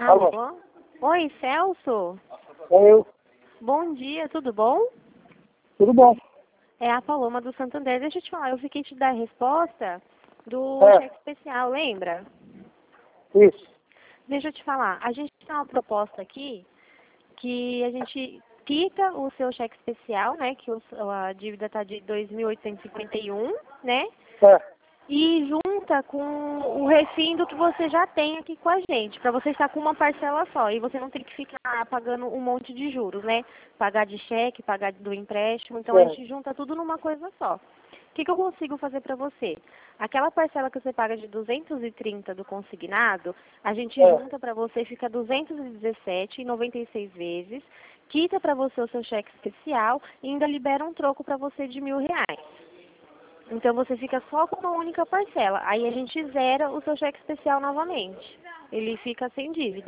Alô? Alô? Oi, Celso? É eu. Bom dia, tudo bom? Tudo bom? É a Paloma do Santander. Deixa eu te falar, eu fiquei te dar a resposta do cheque especial, lembra? Isso. Deixa eu te falar, a gente tem uma proposta aqui que a gente quita o seu cheque especial, né? Que a dívida está de 2.851, né? É. E junta com o refindo que você já tem aqui com a gente, para você estar com uma parcela só e você não tem que ficar pagando um monte de juros, né? Pagar de cheque, pagar do empréstimo, então a gente junta tudo numa coisa só. O que eu consigo fazer para você? Aquela parcela que você paga de 230 do consignado, a gente junta para você e fica 217,96 vezes, quita para você o seu cheque especial e ainda libera um troco para você de R$ 1.000. Então você fica só com uma única parcela. Aí a gente zera o seu cheque especial novamente. Ele fica sem dívida.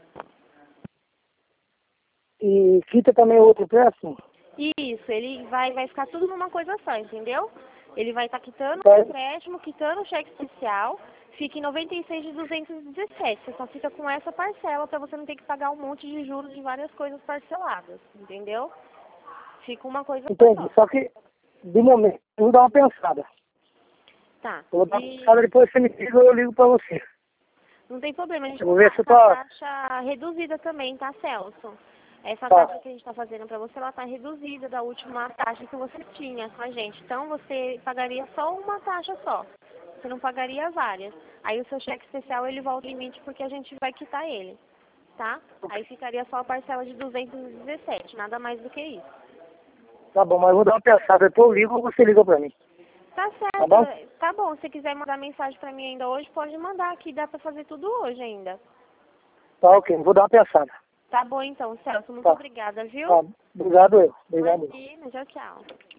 E quita também outro empréstimo? Isso, ele vai ficar tudo numa coisa só, entendeu? Ele vai estar quitando o Vai. empréstimo, quitando o cheque especial, fica em 96 de 217. Você só fica com essa parcela para você não ter que pagar um monte de juros de várias coisas parceladas, entendeu? Fica uma coisa Entendi. só. Só que, de momento, eu vou dar uma pensada. Tá. Eu vou dar uma pensada, depois você me liga ou eu ligo pra você. Não tem problema, a gente Eu vou ver se eu tá tô... taxa reduzida também, tá, Celso? Essa Tá. taxa que a gente está fazendo para você, ela está reduzida da última taxa que você tinha com a gente. Então, você pagaria só uma taxa só. Você não pagaria várias. Aí, o seu cheque especial, ele volta ao limite porque a gente vai quitar ele, tá? Aí, ficaria só a parcela de 217, nada mais do que isso. Tá bom, mas eu vou dar uma pensada. Depois eu ligo ou você liga pra mim. Tá Tá bom? certo. Tá bom. Se quiser mandar mensagem para mim ainda hoje, pode mandar aqui. Dá para fazer tudo hoje ainda. Tá ok, vou dar uma pensada. Tá bom, então, Celso. Muito Tá. obrigada, viu? Tá. Obrigado eu. Obrigado eu. Imagina, tchau, tchau.